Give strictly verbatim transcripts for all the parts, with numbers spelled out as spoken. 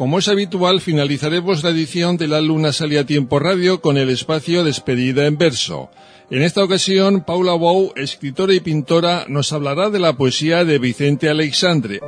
Como es habitual, finalizaremos la edición de La Luna Sale a Tiempo Radio con el espacio Despedida en Verso. En esta ocasión, Paula Bou, escritora y pintora, nos hablará de la poesía de Vicente Aleixandre.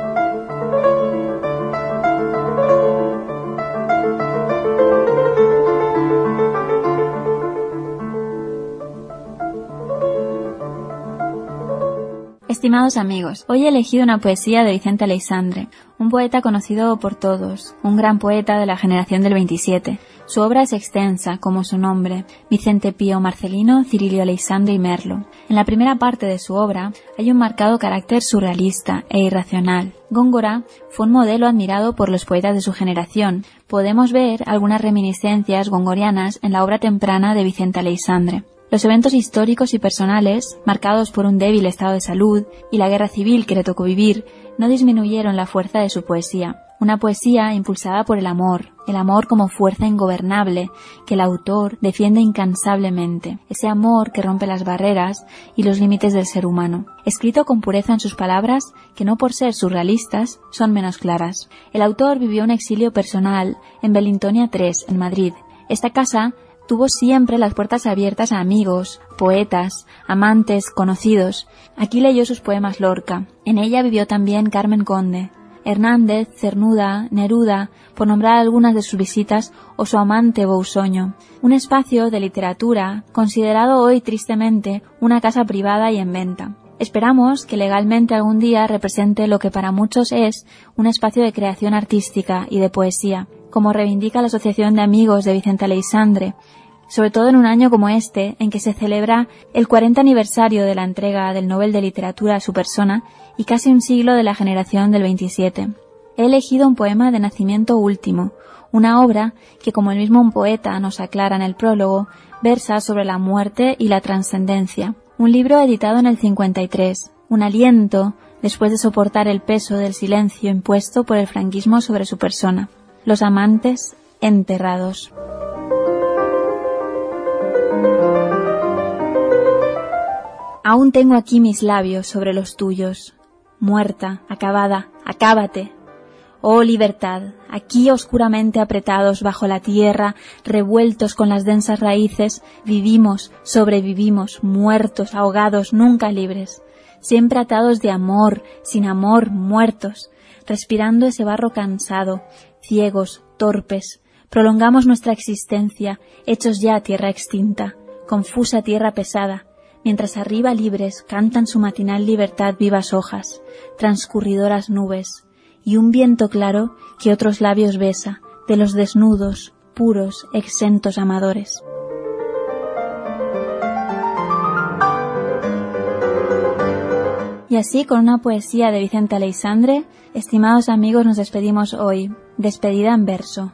Estimados amigos, hoy he elegido una poesía de Vicente Aleixandre, un poeta conocido por todos, un gran poeta de la generación del veintisiete. Su obra es extensa, como su nombre, Vicente Pío Marcelino, Cirilio Aleixandre y Merlo. En la primera parte de su obra hay un marcado carácter surrealista e irracional. Góngora fue un modelo admirado por los poetas de su generación. Podemos ver algunas reminiscencias gongorianas en la obra temprana de Vicente Aleixandre. Los eventos históricos y personales, marcados por un débil estado de salud y la guerra civil que le tocó vivir, no disminuyeron la fuerza de su poesía. Una poesía impulsada por el amor, el amor como fuerza ingobernable que el autor defiende incansablemente, ese amor que rompe las barreras y los límites del ser humano. Escrito con pureza en sus palabras, que no por ser surrealistas, son menos claras. El autor vivió un exilio personal en Belintonia tres, en Madrid. Esta casa tuvo siempre las puertas abiertas a amigos, poetas, amantes, conocidos. Aquí leyó sus poemas Lorca. En ella vivió también Carmen Conde, Hernández, Cernuda, Neruda, por nombrar algunas de sus visitas, o su amante Bousoño. Un espacio de literatura considerado hoy tristemente una casa privada y en venta. Esperamos que legalmente algún día represente lo que para muchos es un espacio de creación artística y de poesía, como reivindica la Asociación de Amigos de Vicente Aleixandre, sobre todo en un año como este, en que se celebra el cuarenta aniversario de la entrega del Nobel de Literatura a su persona y casi un siglo de la generación del veintisiete. He elegido un poema de Nacimiento Último, una obra que, como el mismo poeta nos aclara en el prólogo, versa sobre la muerte y la trascendencia. Un libro editado en el cincuenta y tres, un aliento después de soportar el peso del silencio impuesto por el franquismo sobre su persona. Los amantes enterrados. Aún tengo aquí mis labios sobre los tuyos. Muerta, acabada, acábate. Oh libertad, aquí oscuramente apretados bajo la tierra, revueltos con las densas raíces, vivimos, sobrevivimos, muertos, ahogados, nunca libres. Siempre atados de amor, sin amor, muertos, respirando ese barro cansado, ciegos, torpes. Prolongamos nuestra existencia, hechos ya tierra extinta, confusa tierra pesada, mientras arriba libres cantan su matinal libertad vivas hojas, transcurridoras nubes, y un viento claro que otros labios besa, de los desnudos, puros, exentos amadores. Y así, con una poesía de Vicente Aleixandre, estimados amigos, nos despedimos hoy. Despedida en verso.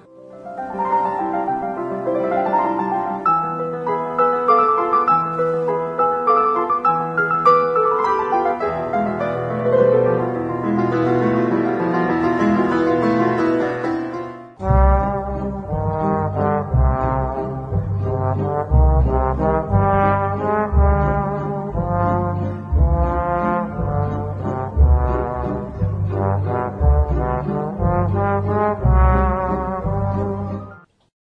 Thank you.